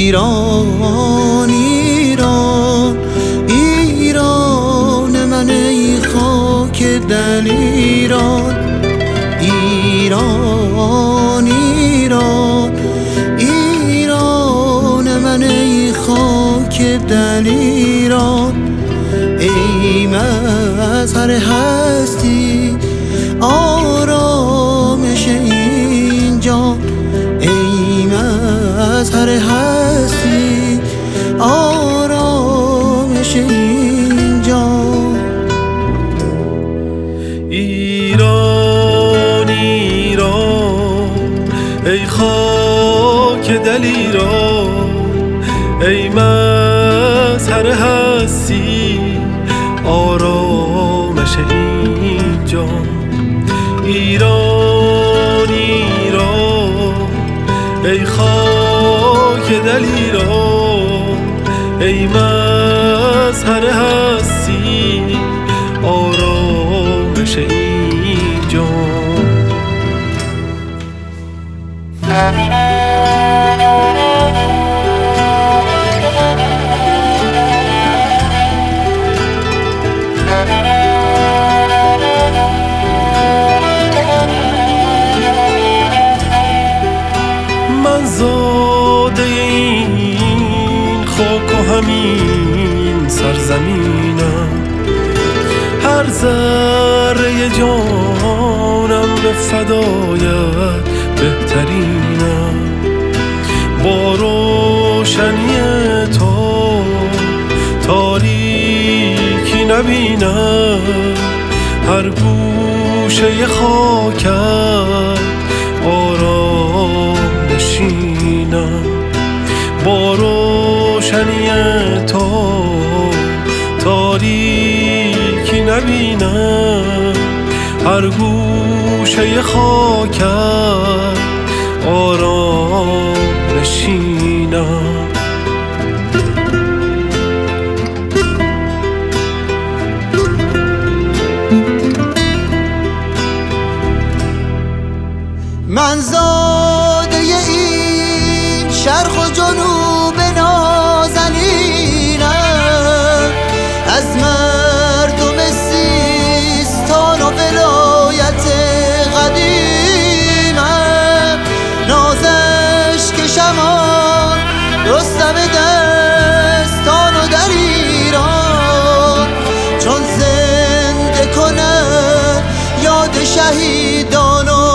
ایران ایران ایران من ای خاک دلیران ایران ایران ایران من ای خاک دلیران ای مظهر هستی آرامش این جان ای مظهر هستی آرامش این جان ایران ایران ای خاک دلیران ای مظهر هستی آرامش این جان ایران ایران ای خاک دلیران ای مظهر هستی آرامش این جان من زاده این خاک و همین سرزمینم هر ذره جانم به فدایت بهترینم با روشنی تو تاریکی نبینم هر گوشه خاکت آرام نشینم با روشنی تو تاریکی نبینم هر گوشه خاکت آرام نشینم من زاده این شرق و جنوب نازنینم از مردم سیستان و ولایت قدیمم نازش کشمان رستم دستان و دلیران چون زنده کنه یاد شهیدان و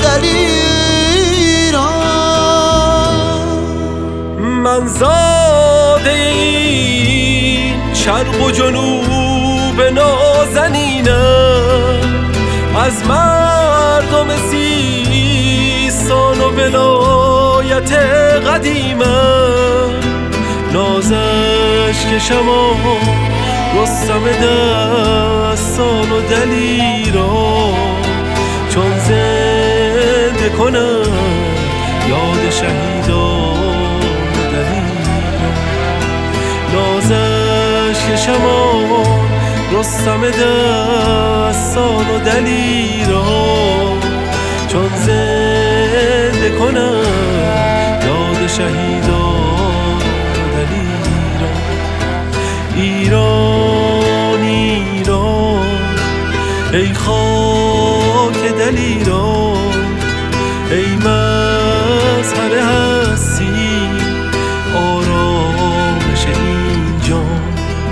من زاده این شرق و جنوب نازنینم از مردم سیستان و ولایت قدیمم نازش کشمان رستم دستان و دلیران چون زنده کنم یاد شهیدان نازش کشمان رستم دستان و دلیران چون زنده کنم یاد شهیدان و دلیران ایران ایران ای خاک دلیران ای مظهر هستی آرامش این جان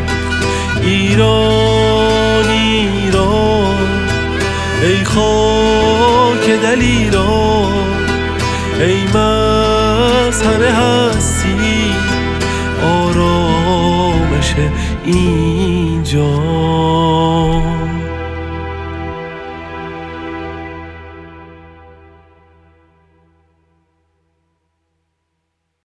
ایران ایران ای خاک دلیران ای مظهر هستی آرامش این جان